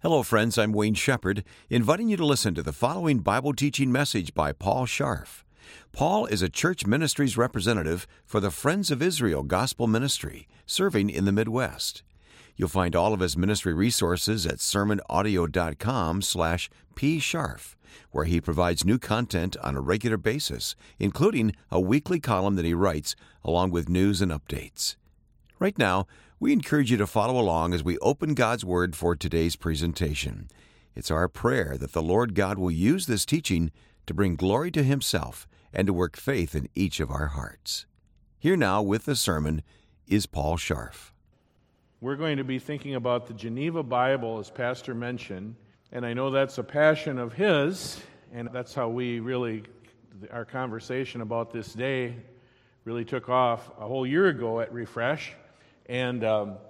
Hello, friends. I'm Wayne Shepherd, inviting you to listen to the following Bible teaching message by Paul Scharf. Paul is a church ministries representative for the Friends of Israel Gospel Ministry, serving in the Midwest. You'll find all of his ministry resources at sermonaudio.com/pscharf, where he provides new content on a regular basis, including a weekly column that he writes, along with news and updates. Right now, we encourage you to follow along as we open God's Word for today's presentation. It's our prayer that the Lord God will use this teaching to bring glory to Himself and to work faith in each of our hearts. Here now with the sermon is Paul Scharf. We're going to be thinking about the Geneva Bible, as Pastor mentioned, and I know that's a passion of his, and that's how our conversation about this day really took off a whole year ago at Refresh. And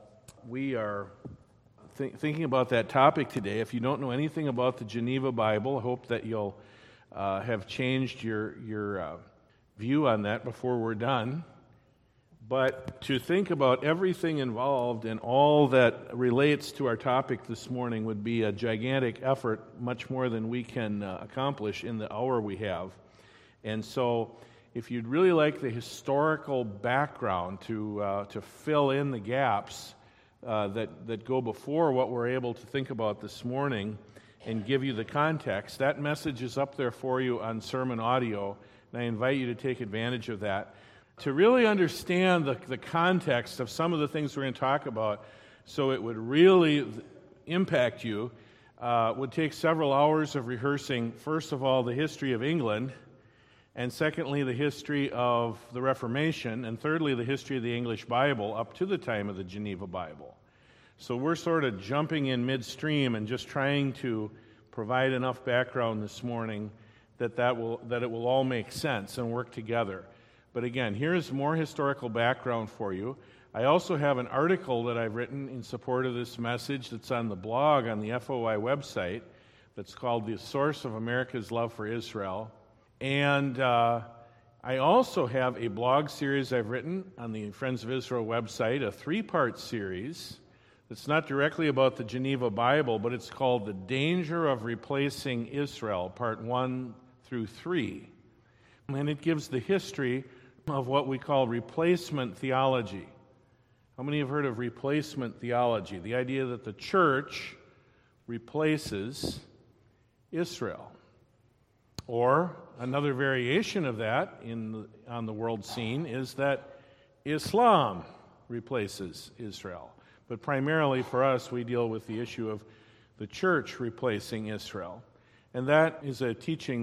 we are thinking about that topic today. If you don't know anything about the Geneva Bible, I hope that you'll have changed your view on that before we're done. But to think about everything involved and all that relates to our topic this morning would be a gigantic effort, much more than we can accomplish in the hour we have. And so if you'd really like the historical background to fill in the gaps that go before what we're able to think about this morning and give you the context, that message is up there for you on sermon audio, and I invite you to take advantage of that. To really understand the context of some of the things we're going to talk about so it would really impact you would take several hours of rehearsing, first of all, the history of England, and secondly, the history of the Reformation, and thirdly, the history of the English Bible up to the time of the Geneva Bible. So we're sort of jumping in midstream and just trying to provide enough background this morning that it will all make sense and work together. But again, here's more historical background for you. I also have an article that I've written in support of this message that's on the blog on the FOI website that's called The Source of America's Love for Israel. And I also have a blog series I've written on the Friends of Israel website, a 3-part series that's not directly about the Geneva Bible, but it's called The Danger of Replacing Israel, Part 1 through 3. And it gives the history of what we call replacement theology. How many have heard of replacement theology? The idea that the church replaces Israel. Or another variation of that on the world scene is that Islam replaces Israel. But primarily for us, we deal with the issue of the church replacing Israel. And that is a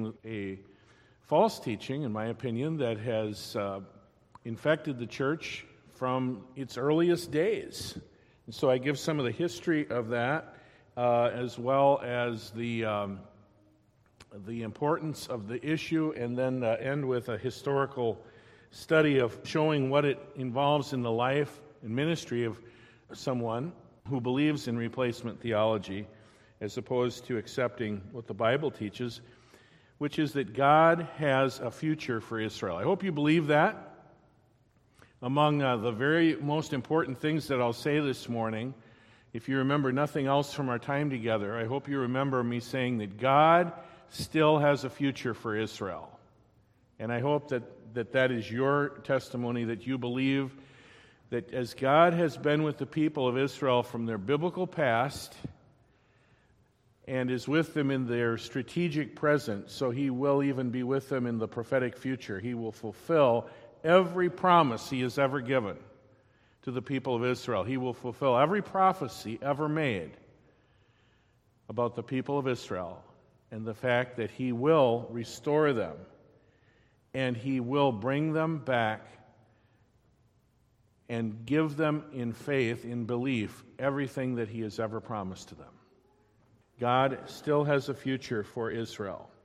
false teaching, in my opinion, that has infected the church from its earliest days. And so I give some of the history of that, as well as the importance of the issue, and then end with a historical study of showing what it involves in the life and ministry of someone who believes in replacement theology as opposed to accepting what the Bible teaches, which is that God has a future for Israel. I hope you believe that. Among the very most important things that I'll say this morning, if you remember nothing else from our time together, I hope you remember me saying that God still has a future for Israel. And I hope that is your testimony, that you believe that as God has been with the people of Israel from their biblical past and is with them in their strategic present, so He will even be with them in the prophetic future. He will fulfill every promise He has ever given to the people of Israel. He will fulfill every prophecy ever made about the people of Israel, and the fact that He will restore them and He will bring them back and give them in faith, in belief, everything that He has ever promised to them. God still has a future for Israel.